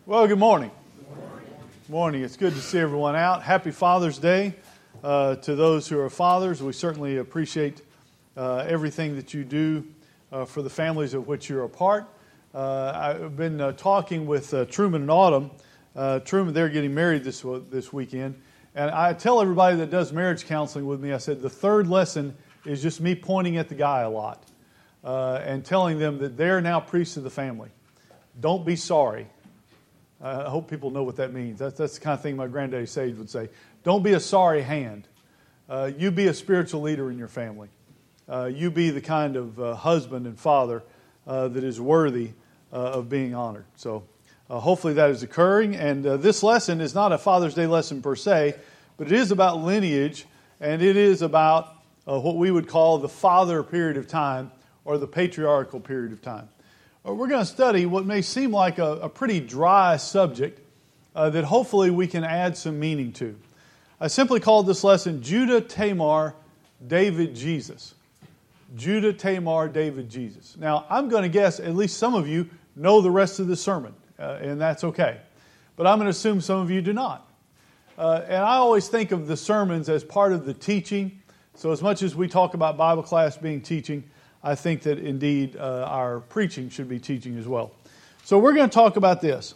Well, good morning. Good morning. It's good to see everyone out. Happy Father's Day to those who are fathers. We certainly appreciate everything that you do for the families of which you're a part. I've been talking with Truman and Autumn. Truman, they're getting married this weekend. And I tell everybody that does marriage counseling with me, I said the third lesson is just me pointing at the guy a lot and telling them that they're now priests of the family. Don't be sorry. I hope people know what that means. That's the kind of thing my granddaddy Sage would say. Don't be a sorry hand. You be a spiritual leader in your family. You be the kind of husband and father that is worthy of being honored. So hopefully that is occurring. And this lesson is not a Father's Day lesson per se, but it is about lineage, and it is about what we would call the father period of time or the patriarchal period of time. We're going to study what may seem like a pretty dry subject that hopefully we can add some meaning to. I simply called this lesson Judah, Tamar, David, Jesus. Judah, Tamar, David, Jesus. Now, I'm going to guess at least some of you know the rest of the sermon, and that's okay. But I'm going to assume some of you do not. And I always think of the sermons as part of the teaching. So as much as we talk about Bible class being teaching, I think that indeed our preaching should be teaching as well. So we're going to talk about this.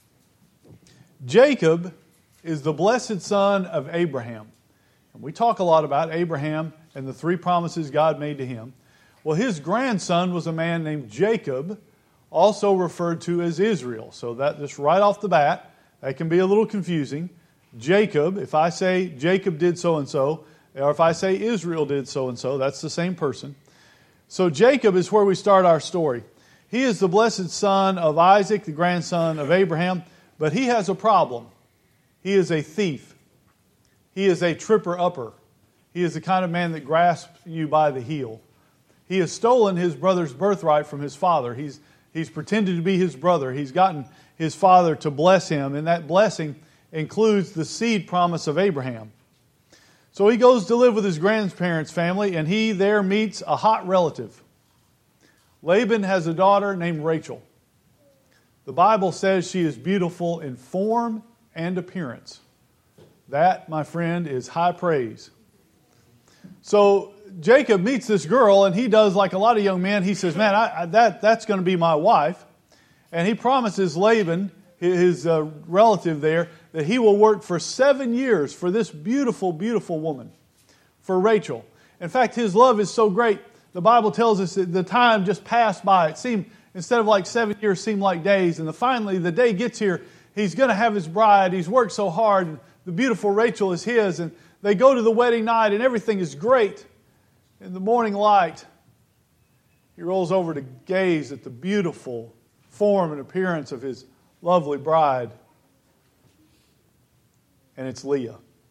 Jacob is the blessed son of Abraham. And we talk a lot about Abraham and the three promises God made to him. Well, his grandson was a man named Jacob, also referred to as Israel. So that just right off the bat, that can be a little confusing. Jacob, if I say Jacob did so-and-so, or if I say Israel did so-and-so, that's the same person. So Jacob is where we start our story. He is the blessed son of Isaac, the grandson of Abraham, but he has a problem. He is a thief. He is a tripper-upper. He is the kind of man that grasps you by the heel. He has stolen his brother's birthright from his father. He's pretended to be his brother. He's gotten his father to bless him, and that blessing includes the seed promise of Abraham. So he goes to live with his grandparents' family, and he there meets a hot relative. Laban has a daughter named Rachel. The Bible says she is beautiful in form and appearance. That, my friend, is high praise. So Jacob meets this girl, and he does like a lot of young men. He says, man, that's going to be my wife. And he promises Laban, his relative there, that he will work for 7 years for this beautiful, beautiful woman, for Rachel. In fact, his love is so great, the Bible tells us that the time just passed by. It seemed, instead of like 7 years, seemed like days. And finally, the day gets here, he's going to have his bride. He's worked so hard, and the beautiful Rachel is his. And they go to the wedding night, and everything is great. In the morning light, he rolls over to gaze at the beautiful form and appearance of his lovely bride. And it's Leah.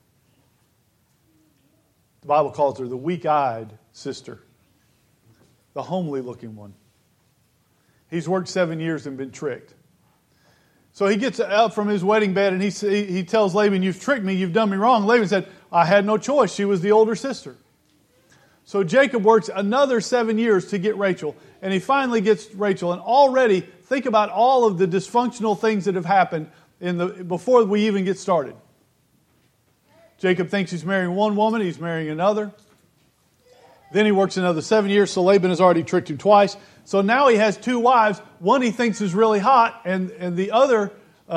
The Bible calls her the weak-eyed sister, the homely-looking one. He's worked 7 years and been tricked. So he gets up from his wedding bed and he tells Laban, you've tricked me, you've done me wrong. Laban said, I had no choice. She was the older sister. So Jacob works another 7 years to get Rachel, and he finally gets Rachel. And already, think about all of the dysfunctional things that have happened before we even get started. Jacob thinks he's marrying one woman, he's marrying another. Then he works another 7 years, so Laban has already tricked him twice. So now he has two wives. One he thinks is really hot, and the other,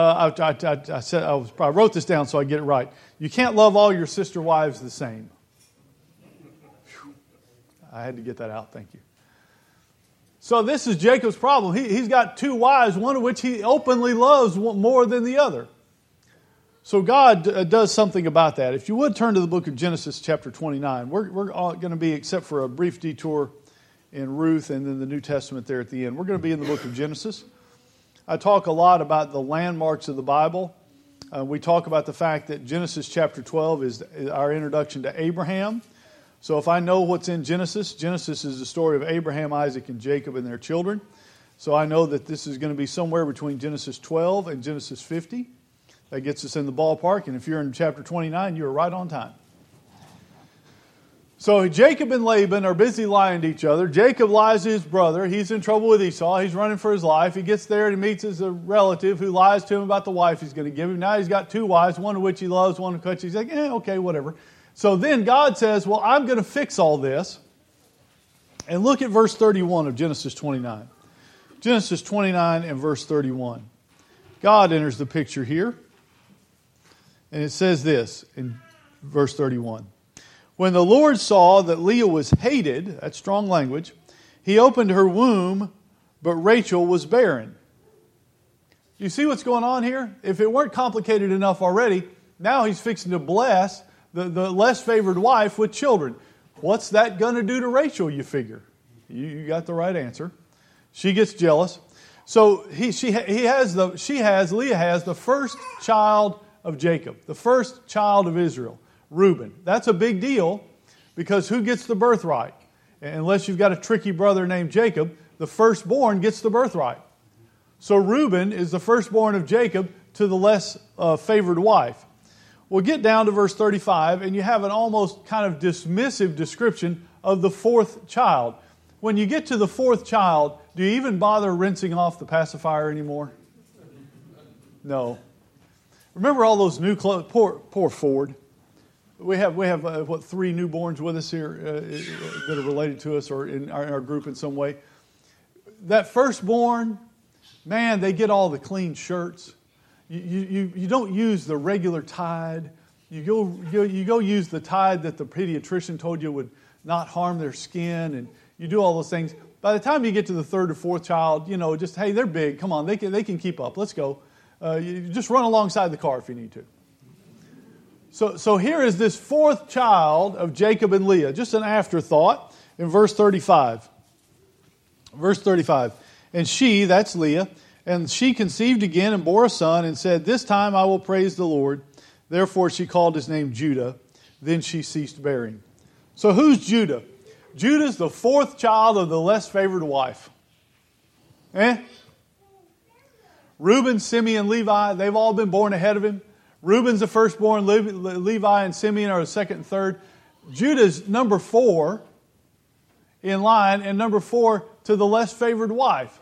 I wrote this down so I get it right. You can't love all your sister wives the same. Whew. I had to get that out, thank you. So this is Jacob's problem. He's got two wives, one of which he openly loves more than the other. So God does something about that. If you would turn to the book of Genesis chapter 29, we're all going to be, except for a brief detour in Ruth and then the New Testament there at the end, we're going to be in the book of Genesis. I talk a lot about the landmarks of the Bible. We talk about the fact that Genesis chapter 12 is our introduction to Abraham. So if I know what's in Genesis, Genesis is the story of Abraham, Isaac, and Jacob and their children. So I know that this is going to be somewhere between Genesis 12 and Genesis 50. That gets us in the ballpark, and if you're in chapter 29, you're right on time. So Jacob and Laban are busy lying to each other. Jacob lies to his brother. He's in trouble with Esau. He's running for his life. He gets there and he meets his relative who lies to him about the wife he's going to give him. Now he's got two wives, one of which he loves, one of which he's like, okay, whatever. So then God says, well, I'm going to fix all this. And look at verse 31 of Genesis 29. Genesis 29 and verse 31. God enters the picture here. And it says this in verse 31. When the Lord saw that Leah was hated, that's strong language, He opened her womb, but Rachel was barren. You see what's going on here? If it weren't complicated enough already, now He's fixing to bless the less favored wife with children. What's that going to do to Rachel, you figure? You got the right answer. She gets jealous. So Leah has the first child of Jacob, the first child of Israel. Reuben. That's a big deal because who gets the birthright? Unless you've got a tricky brother named Jacob, the firstborn gets the birthright. So Reuben is the firstborn of Jacob to the less favored wife. We'll get down to verse 35 and you have an almost kind of dismissive description of the fourth child. When you get to the fourth child, do you even bother rinsing off the pacifier anymore? No. Remember all those new clothes? Poor Ford. We have three newborns with us here that are related to us or in our group in some way. That firstborn, man, they get all the clean shirts. You don't use the regular Tide. You go use the Tide that the pediatrician told you would not harm their skin, and you do all those things. By the time you get to the third or fourth child, just hey, they're big. Come on, they can keep up. Let's go. You just run alongside the car if you need to. So here is this fourth child of Jacob and Leah, just an afterthought in verse 35. Verse 35. And she, that's Leah, and she conceived again and bore a son and said, this time I will praise the Lord. Therefore she called his name Judah. Then she ceased bearing. So who's Judah? Judah's the fourth child of the less favored wife. Reuben, Simeon, Levi, they've all been born ahead of him. Reuben's the firstborn, Levi and Simeon are the second and third. Judah's number 4 in line, and number 4 to the less favored wife.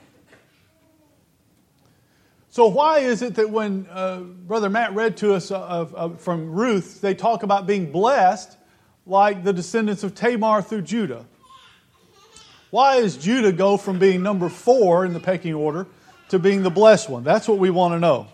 So why is it that when Brother Matt read to us from Ruth, they talk about being blessed like the descendants of Tamar through Judah? Why does Judah go from being number 4 in the pecking order to being the blessed one? That's what we want to know.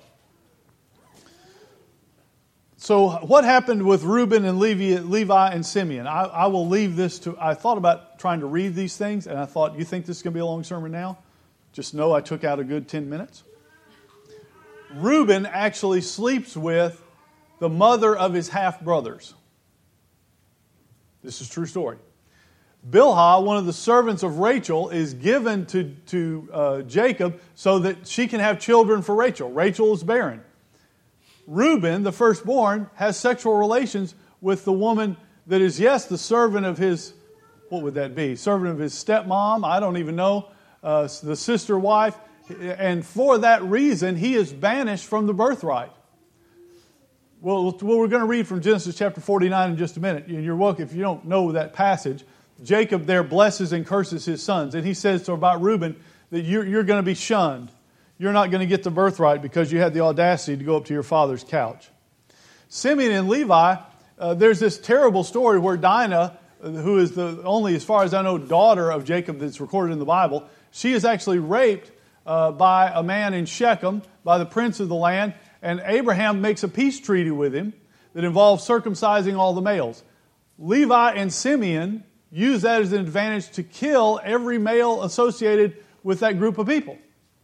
So what happened with Reuben and Levi and Simeon? I will leave this to... I thought about trying to read these things, and I thought, you think this is going to be a long sermon now? Just know I took out a good 10 minutes. Reuben actually sleeps with the mother of his half-brothers. This is a true story. Bilhah, one of the servants of Rachel, is given to Jacob so that she can have children for Rachel. Rachel is barren. Reuben, the firstborn, has sexual relations with the woman that is, yes, the servant of his, what would that be? Servant of his stepmom, I don't even know, the sister wife. And for that reason, he is banished from the birthright. Well, we're going to read from Genesis chapter 49 in just a minute. You're welcome. If you don't know that passage, Jacob there blesses and curses his sons. And he says about Reuben that you're going to be shunned. You're not going to get the birthright because you had the audacity to go up to your father's couch. Simeon and Levi, there's this terrible story where Dinah, who is the only, as far as I know, daughter of Jacob that's recorded in the Bible, she is actually raped by a man in Shechem, by the prince of the land, and Abraham makes a peace treaty with him that involves circumcising all the males. Levi and Simeon use that as an advantage to kill every male associated with that group of people,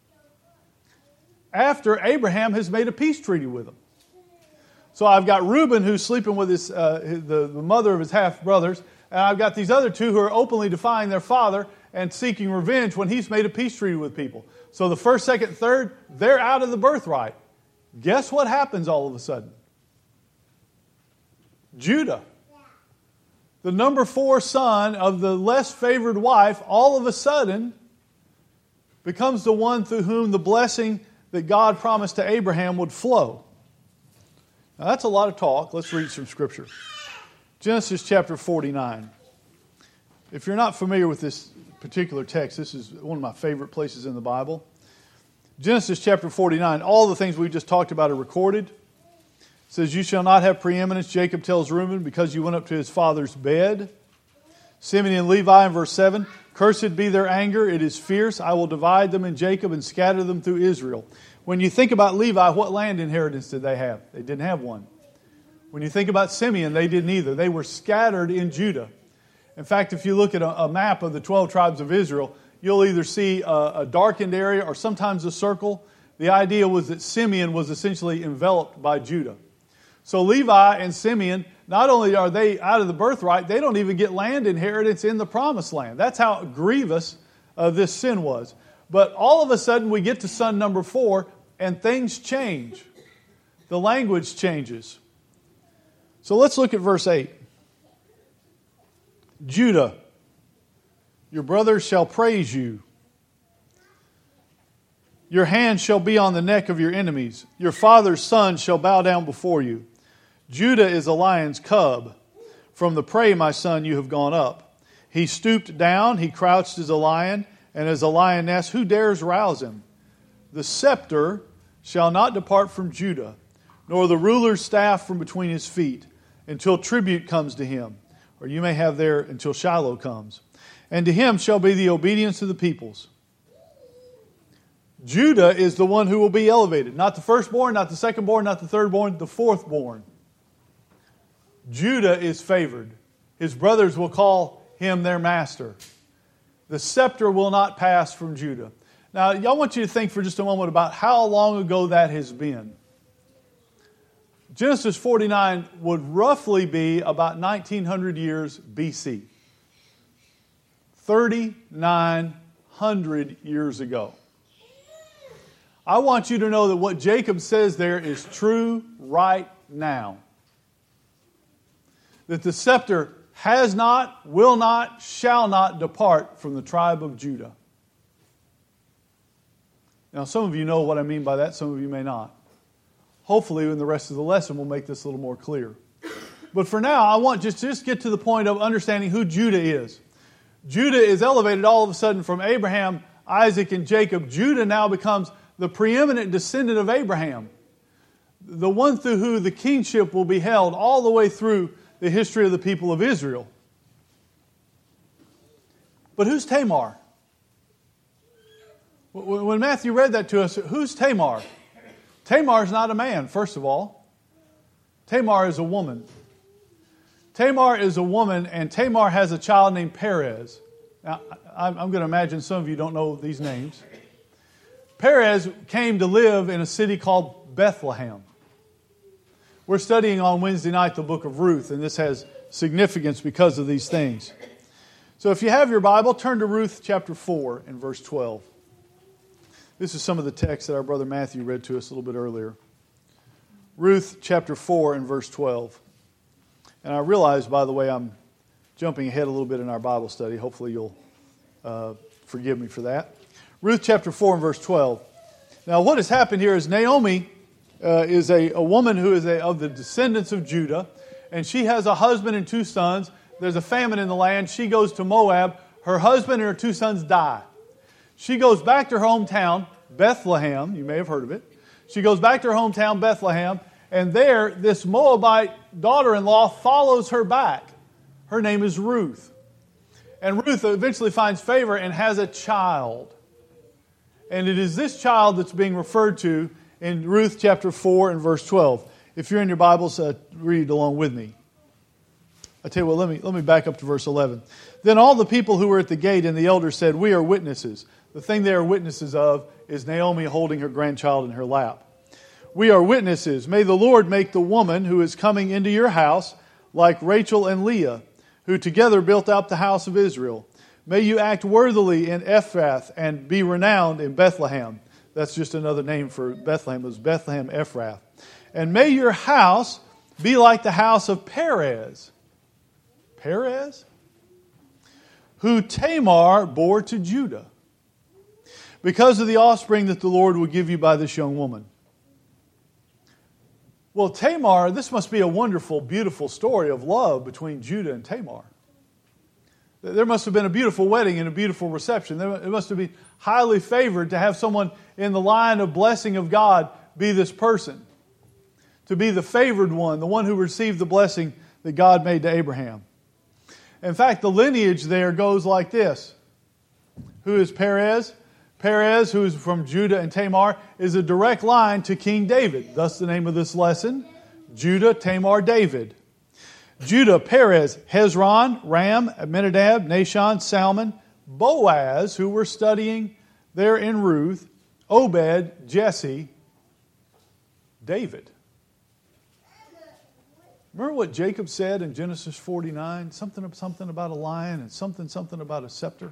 after Abraham has made a peace treaty with them. So I've got Reuben who's sleeping with the mother of his half-brothers, and I've got these other two who are openly defying their father and seeking revenge when he's made a peace treaty with people. So the first, second, third, they're out of the birthright. Guess what happens all of a sudden? Judah, the number 4 son of the less favored wife, all of a sudden becomes the one through whom the blessing that God promised to Abraham would flow. Now that's a lot of talk. Let's read some scripture. Genesis chapter 49. If you're not familiar with this particular text, this is one of my favorite places in the Bible. Genesis chapter 49, all the things we just talked about are recorded. It says, you shall not have preeminence, Jacob tells Reuben, because you went up to his father's bed. Simeon and Levi in verse 7, cursed be their anger, it is fierce. I will divide them in Jacob and scatter them through Israel. When you think about Levi, what land inheritance did they have? They didn't have one. When you think about Simeon, they didn't either. They were scattered in Judah. In fact, if you look at a map of the 12 tribes of Israel, you'll either see a darkened area or sometimes a circle. The idea was that Simeon was essentially enveloped by Judah. So Levi and Simeon, not only are they out of the birthright, they don't even get land inheritance in the promised land. That's how grievous this sin was. But all of a sudden we get to son number 4 and things change. The language changes. So let's look at verse 8. Judah, your brothers shall praise you. Your hand shall be on the neck of your enemies. Your father's son shall bow down before you. Judah is a lion's cub. From the prey, my son, you have gone up. He stooped down, he crouched as a lion, and as a lioness, who dares rouse him? The scepter shall not depart from Judah, nor the ruler's staff from between his feet, until tribute comes to him. Or you may have there until Shiloh comes. And to him shall be the obedience of the peoples. Judah is the one who will be elevated. Not the firstborn, not the secondborn, not the thirdborn, the fourthborn. Judah is favored. His brothers will call him their master. The scepter will not pass from Judah. Now, I want you to think for just a moment about how long ago that has been. Genesis 49 would roughly be about 1900 years BC. 3,900 years ago. I want you to know that what Jacob says there is true right now. That the scepter has not, will not, shall not depart from the tribe of Judah. Now, some of you know what I mean by that, some of you may not. Hopefully, in the rest of the lesson, we'll make this a little more clear. But for now, I want just get to the point of understanding who Judah is. Judah is elevated all of a sudden from Abraham, Isaac, and Jacob. Judah now becomes the preeminent descendant of Abraham. The one through who the kingship will be held all the way through the history of the people of Israel. But who's Tamar? When Matthew read that to us, who's Tamar? Tamar is not a man, first of all. Tamar is a woman. Tamar is a woman, and Tamar has a child named Perez. Now, I'm going to imagine some of you don't know these names. Perez came to live in a city called Bethlehem. We're studying on Wednesday night the book of Ruth, and this has significance because of these things. So if you have your Bible, turn to Ruth chapter 4 and verse 12. This is some of the text that our brother Matthew read to us a little bit earlier. Ruth chapter 4 and verse 12. And I realize, by the way, I'm jumping ahead a little bit in our Bible study. Hopefully you'll forgive me for that. Ruth chapter 4 and verse 12. Now what has happened here is Naomi is a woman who is of the descendants of Judah. And she has a husband and 2 sons. There's a famine in the land. She goes to Moab. Her husband and her 2 sons die. She goes back to her hometown, Bethlehem. You may have heard of it. She goes back to her hometown, Bethlehem. And there, this Moabite daughter-in-law follows her back. Her name is Ruth. And Ruth eventually finds favor and has a child. And it is this child that's being referred to in Ruth chapter 4 and verse 12. If you're in your Bibles, read along with me. I tell you what, let me back up to verse 11. Then all the people who were at the gate and the elders said, "We are witnesses." The thing they are witnesses of is Naomi holding her grandchild in her lap. "We are witnesses. May the Lord make the woman who is coming into your house like Rachel and Leah, who together built up the house of Israel. May you act worthily in Ephrath and be renowned in Bethlehem." That's just another name for Bethlehem. It was Bethlehem Ephrath. "And may your house be like the house of Perez." Perez? "Who Tamar bore to Judah, because of the offspring that the Lord will give you by this young woman." Well, Tamar, this must be a wonderful, beautiful story of love between Judah and Tamar. There must have been a beautiful wedding and a beautiful reception. It must have been highly favored to have someone in the line of blessing of God be this person. To be the favored one, the one who received the blessing that God made to Abraham. In fact, the lineage there goes like this. Who is Perez? Perez, who is from Judah and Tamar, is a direct line to King David. Thus the name of this lesson, Judah, Tamar, David. Judah, Perez, Hezron, Ram, Amminadab, Nahshon, Salmon, Boaz, who we're studying there in Ruth, Obed, Jesse, David. Remember what Jacob said in Genesis 49? Something about a lion and something about a scepter.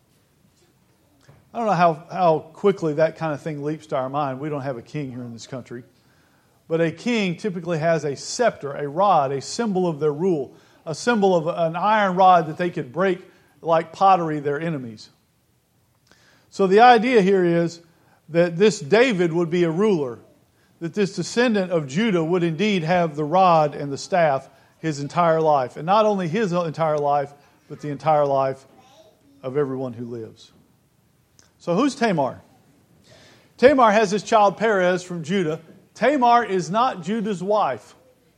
I don't know how quickly that kind of thing leaps to our mind. We don't have a king here in this country. But a king typically has a scepter, a rod, a symbol of their rule, a symbol of an iron rod that they could break like pottery their enemies. So the idea here is that this David would be a ruler, that this descendant of Judah would indeed have the rod and the staff his entire life. And not only his entire life, but the entire life of everyone who lives. So who's Tamar? Tamar has his child Perez from Judah. Tamar is not Judah's wife.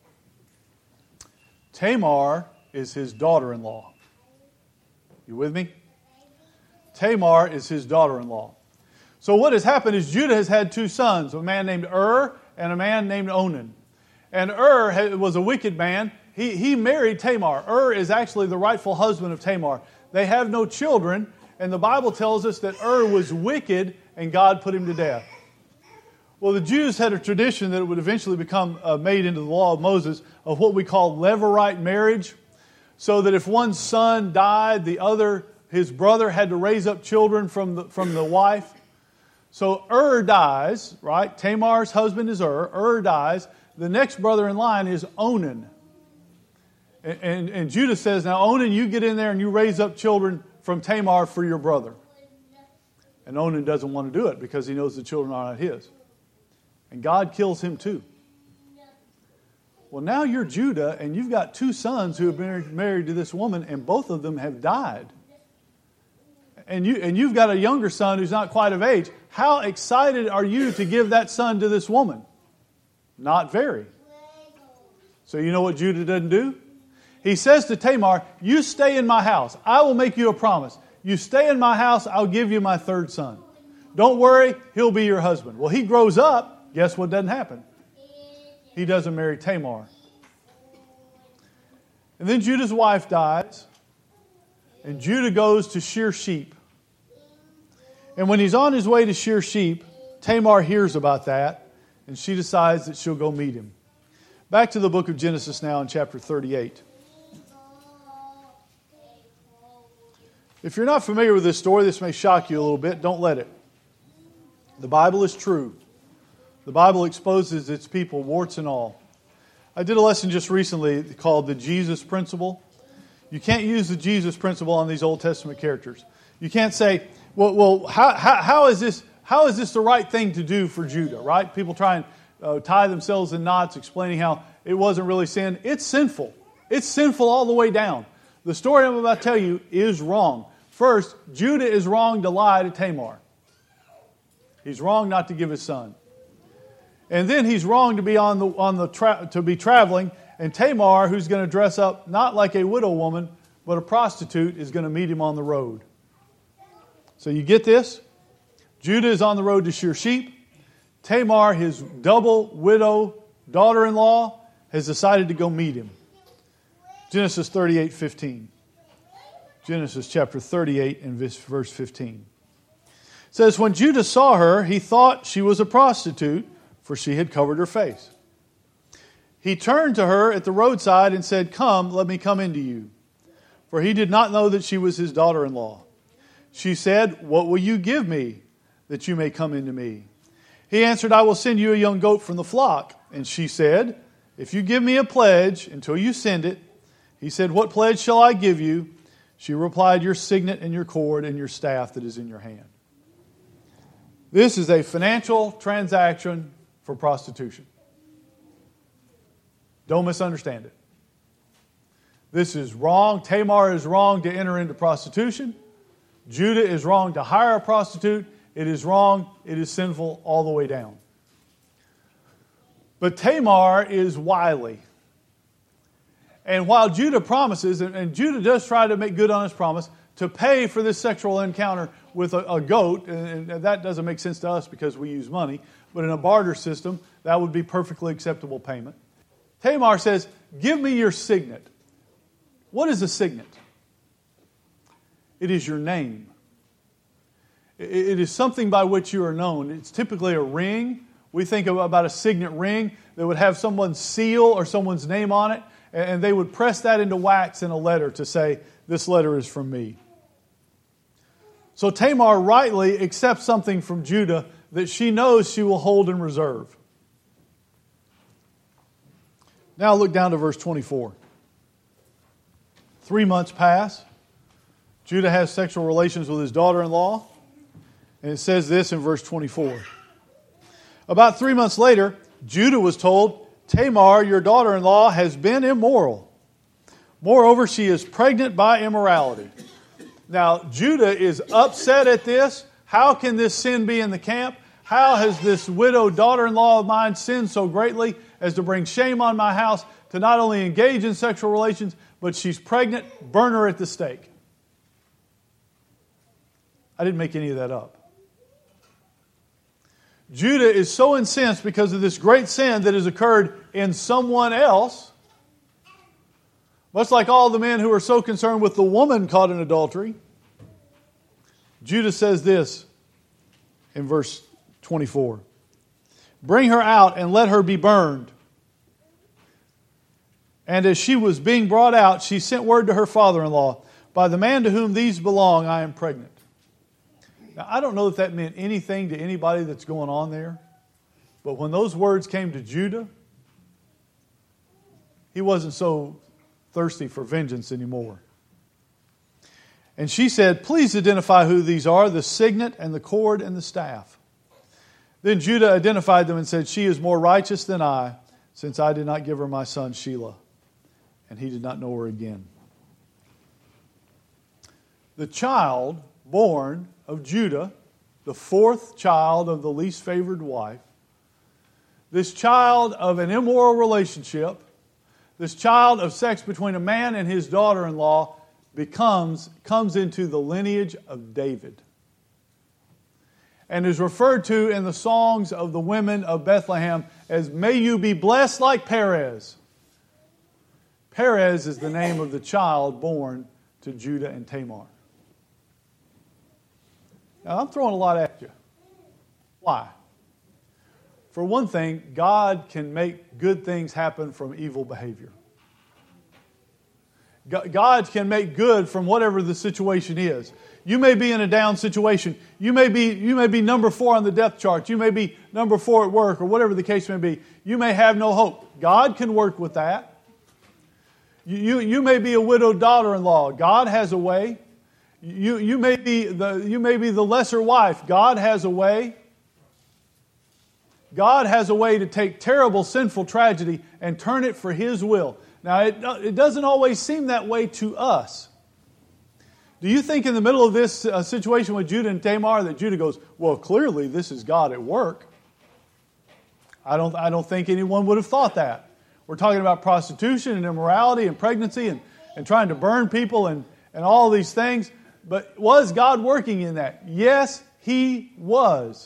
Tamar is his daughter-in-law. You with me? Tamar is his daughter-in-law. So what has happened is Judah has had two sons, a man named and a man named Onan. And was a wicked man. He married Tamar. Is actually the rightful husband of Tamar. They have no children, and the Bible tells us that was wicked and God put him to death. Well, the Jews had a tradition that it would eventually become made into the law of Moses of what we call levirate marriage. So that if one son died, his brother had to raise up children from the wife. So dies, right? Tamar's husband is dies. The next brother in line is Onan. And Judah says, now Onan, you get in there and you raise up children from Tamar for your brother. And Onan doesn't want to do it because he knows the children are not his. And God kills him too. Well, now you're Judah and you've got two sons who have been married to this woman and both of them have died. And you've got a younger son who's not quite of age. How excited are you to give that son to this woman? Not very. So you know what Judah doesn't do? He says to Tamar, you stay in my house. I will make you a promise. You stay in my house, I'll give you my third son. Don't worry, he'll be your husband. Well, he grows up. Guess what doesn't happen? He doesn't marry Tamar. And then Judah's wife dies. And Judah goes to shear sheep. And when he's on his way to shear sheep, Tamar hears about that. And she decides that she'll go meet him. Back to the book of Genesis now in chapter 38. If you're not familiar with this story, this may shock you a little bit. Don't let it. The Bible is true. The Bible exposes its people, warts and all. I did a lesson just recently called the Jesus Principle. You can't use the Jesus Principle on these Old Testament characters. You can't say, well, how is this the right thing to do for Judah, right? People try and tie themselves in knots explaining how it wasn't really sin. It's sinful. It's sinful all the way down. The story I'm about to tell you is wrong. First, Judah is wrong to lie to Tamar. He's wrong not to give his son. And then he's wrong to be to be traveling. And Tamar, who's going to dress up not like a widow woman, but a prostitute, is going to meet him on the road. So you get this? Judah is on the road to shear sheep. Tamar, his double widow daughter-in-law, has decided to go meet him. Genesis 38:15. Genesis chapter 38 and verse 15. It says, when Judah saw her, he thought she was a prostitute, for she had covered her face. He turned to her at the roadside and said, come, let me come into you. For he did not know that she was his daughter-in-law. She said, what will you give me that you may come into me? He answered, I will send you a young goat from the flock. And she said, if you give me a pledge until you send it. He said, what pledge shall I give you? She replied, your signet and your cord and your staff that is in your hand. This is a financial transaction for prostitution. Don't misunderstand it. This is wrong. Tamar is wrong to enter into prostitution. Judah is wrong to hire a prostitute. It is wrong. It is sinful all the way down. But Tamar is wily. And while Judah promises, and Judah does try to make good on his promise, to pay for this sexual encounter with a goat, and that doesn't make sense to us because we use money, but in a barter system, that would be perfectly acceptable payment. Tamar says, give me your signet. What is a signet? It is your name. It is something by which you are known. It's typically a ring. We think about a signet ring that would have someone's seal or someone's name on it, and they would press that into wax in a letter to say, this letter is from me. So Tamar rightly accepts something from Judah that she knows she will hold in reserve. Now look down to verse 24. 3 months pass. Judah has sexual relations with his daughter-in-law. And it says this in verse 24. About 3 months later, Judah was told, Tamar, your daughter-in-law, has been immoral. Moreover, she is pregnant by immorality. Now, Judah is upset at this. How can this sin be in the camp? How has this widowed daughter-in-law of mine sinned so greatly as to bring shame on my house, to not only engage in sexual relations, but she's pregnant, burn her at the stake. I didn't make any of that up. Judah is so incensed because of this great sin that has occurred in someone else, much like all the men who are so concerned with the woman caught in adultery. Judah says this in verse 24. Bring her out and let her be burned. And as she was being brought out, she sent word to her father-in-law, by the man to whom these belong, I am pregnant. Now, I don't know if that meant anything to anybody that's going on there, but when those words came to Judah, he wasn't so thirsty for vengeance anymore. And she said, please identify who these are, the signet and the cord and the staff. Then Judah identified them and said, she is more righteous than I, since I did not give her my son Shelah. And he did not know her again. The child born of Judah, the fourth child of the least favored wife, this child of an immoral relationship, this child of sex between a man and his daughter-in-law, comes into the lineage of David, and is referred to in the songs of the women of Bethlehem as, may you be blessed like Perez. Perez is the name of the child born to Judah and Tamar. Now, I'm throwing a lot at you. Why? For one thing, God can make good things happen from evil behavior. God can make good from whatever the situation is. You may be in a down situation. You may be number 4 on the depth chart. You may be number 4 at work, or whatever the case may be. You may have no hope. God can work with that. You may be a widowed daughter-in-law. God has a way. You may be the lesser wife. God has a way. God has a way to take terrible sinful tragedy and turn it for His will. Now, it doesn't always seem that way to us. Do you think in the middle of this situation with Judah and Tamar that Judah goes, well, clearly this is God at work? I don't think anyone would have thought that. We're talking about prostitution and immorality and pregnancy and trying to burn people and all these things. But was God working in that? Yes, He was.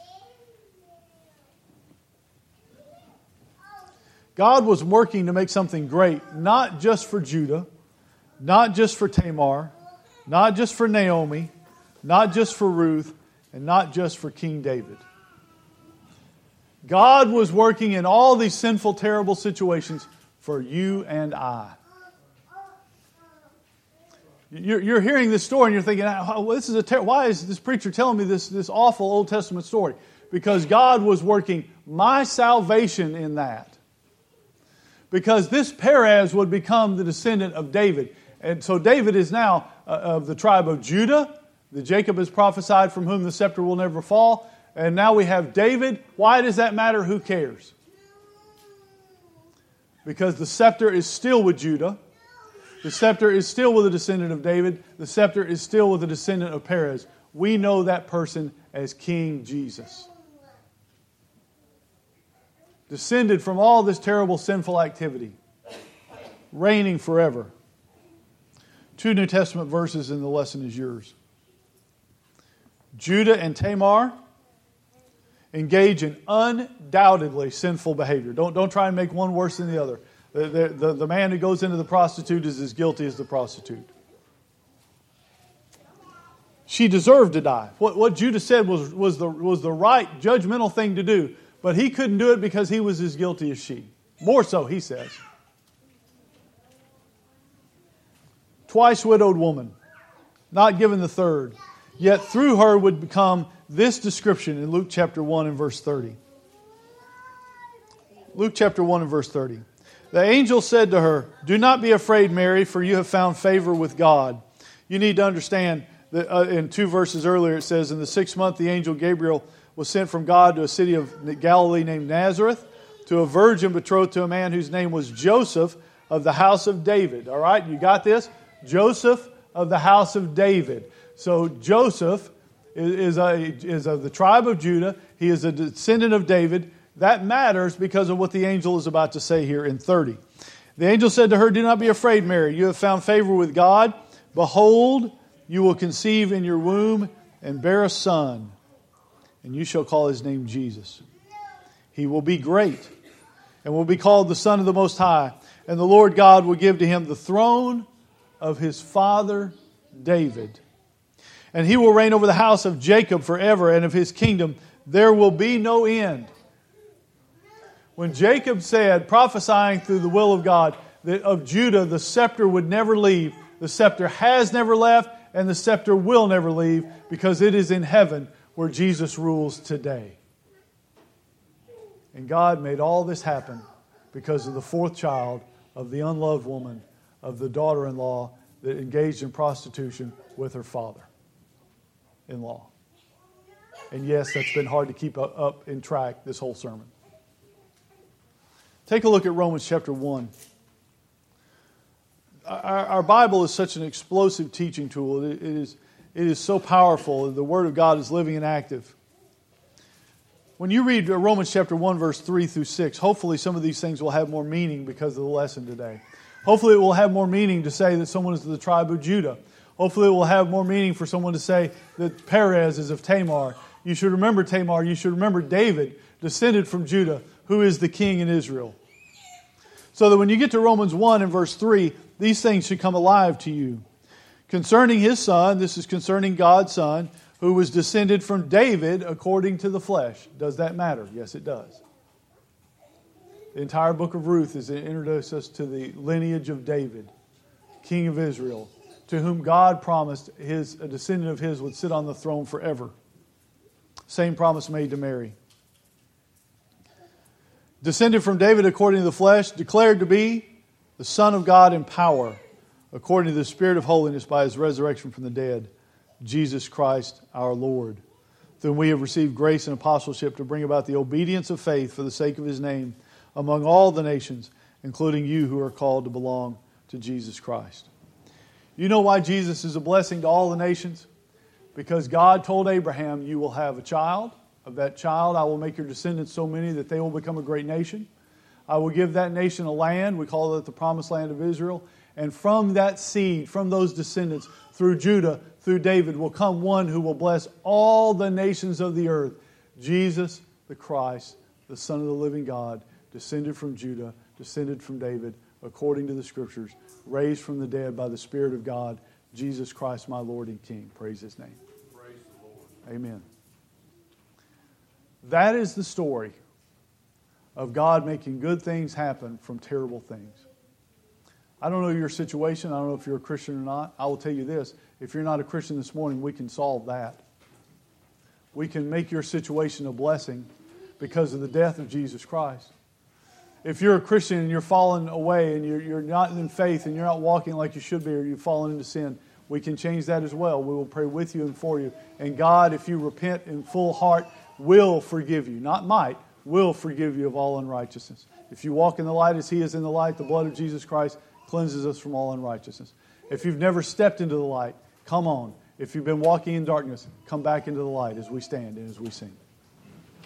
God was working to make something great, not just for Judah, not just for Tamar, not just for Naomi, not just for Ruth, and not just for King David. God was working in all these sinful, terrible situations for you and I. You're hearing this story and you're thinking, why is this preacher telling me this awful Old Testament story? Because God was working my salvation in that. Because this Perez would become the descendant of David. And so David is now of the tribe of Judah. The Jacob has prophesied from whom the scepter will never fall. And now we have David. Why does that matter? Who cares? Because the scepter is still with Judah. The scepter is still with a descendant of David. The scepter is still with a descendant of Perez. We know that person as King Jesus. Descended from all this terrible sinful activity. Reigning forever. 2 New Testament verses and the lesson is yours. Judah and Tamar engage in undoubtedly sinful behavior. Don't try and make one worse than the other. The man who goes into the prostitute is as guilty as the prostitute. She deserved to die. What Judah said was the right judgmental thing to do, but he couldn't do it because he was as guilty as she. More so, he says. Twice widowed woman, not given the third, yet through her would become this description in Luke chapter 1 and verse 30. Luke chapter 1 and verse 30. The angel said to her, "Do not be afraid, Mary, for you have found favor with God." You need to understand that in 2 verses earlier it says, in the 6th month the angel Gabriel was sent from God to a city of Galilee named Nazareth, to a virgin betrothed to a man whose name was Joseph of the house of David. All right, you got this? Joseph of the house of David. So Joseph is of the tribe of Judah. He is a descendant of David. That matters because of what the angel is about to say here in 30. The angel said to her, "Do not be afraid, Mary. You have found favor with God. Behold, you will conceive in your womb and bear a son, and you shall call his name Jesus. He will be great and will be called the Son of the Most High. And the Lord God will give to him the throne of his father David. And he will reign over the house of Jacob forever, and of his kingdom there will be no end." When Jacob said, prophesying through the will of God, that of Judah the scepter would never leave, the scepter has never left, and the scepter will never leave, because it is in heaven where Jesus rules today. And God made all this happen because of the fourth child of the unloved woman, of the daughter-in-law that engaged in prostitution with her father-in-law. And yes, that's been hard to keep up in track this whole sermon. Take a look at Romans chapter 1. Our Bible is such an explosive teaching tool. It is so powerful. The Word of God is living and active. When you read Romans chapter 1, verse 3 through 6, hopefully some of these things will have more meaning because of the lesson today. Hopefully it will have more meaning to say that someone is of the tribe of Judah. Hopefully it will have more meaning for someone to say that Perez is of Tamar. You should remember Tamar. You should remember David, descended from Judah, who is the king in Israel. So that when you get to Romans 1 and verse 3, these things should come alive to you. Concerning his son, this is concerning God's son, who was descended from David according to the flesh. Does that matter? Yes, it does. The entire book of Ruth is to introduce us to the lineage of David, king of Israel, to whom God promised a descendant of his would sit on the throne forever. Same promise made to Mary. Descended from David according to the flesh, declared to be the Son of God in power, according to the Spirit of holiness by his resurrection from the dead, Jesus Christ our Lord, through whom we have received grace and apostleship to bring about the obedience of faith for the sake of his name among all the nations, including you who are called to belong to Jesus Christ. You know why Jesus is a blessing to all the nations? Because God told Abraham, you will have a child. Of that child, I will make your descendants so many that they will become a great nation. I will give that nation a land. We call it the promised land of Israel. And from that seed, from those descendants, through Judah, through David, will come one who will bless all the nations of the earth. Jesus the Christ, the Son of the living God, descended from Judah, descended from David, according to the Scriptures, raised from the dead by the Spirit of God, Jesus Christ, my Lord and King. Praise his name. Praise the Lord. Amen. That is the story of God making good things happen from terrible things. I don't know your situation. I don't know if you're a Christian or not. I will tell you this. If you're not a Christian this morning, we can solve that. We can make your situation a blessing because of the death of Jesus Christ. If you're a Christian and you're falling away and you're not in faith and you're not walking like you should be, or you've fallen into sin, we can change that as well. We will pray with you and for you. And God, if you repent in full heart, will forgive you. Not might, will forgive you of all unrighteousness. If you walk in the light as he is in the light, the blood of Jesus Christ cleanses us from all unrighteousness. If you've never stepped into the light, come on. If you've been walking in darkness, come back into the light as we stand and as we sing.